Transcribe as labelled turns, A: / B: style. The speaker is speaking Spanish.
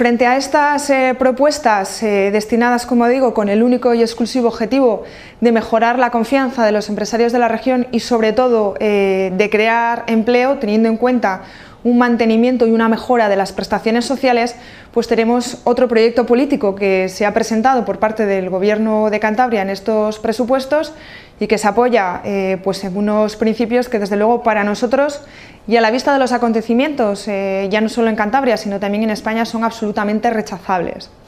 A: Frente a estas propuestas destinadas, como digo, con el único y exclusivo objetivo de mejorar la confianza de los empresarios de la región y sobre todo de crear empleo, teniendo en cuenta un mantenimiento y una mejora de las prestaciones sociales, pues tenemos otro proyecto político que se ha presentado por parte del Gobierno de Cantabria en estos presupuestos y que se apoya pues en unos principios que desde luego para nosotros y a la vista de los acontecimientos, ya no solo en Cantabria sino también en España, son absolutamente rechazables.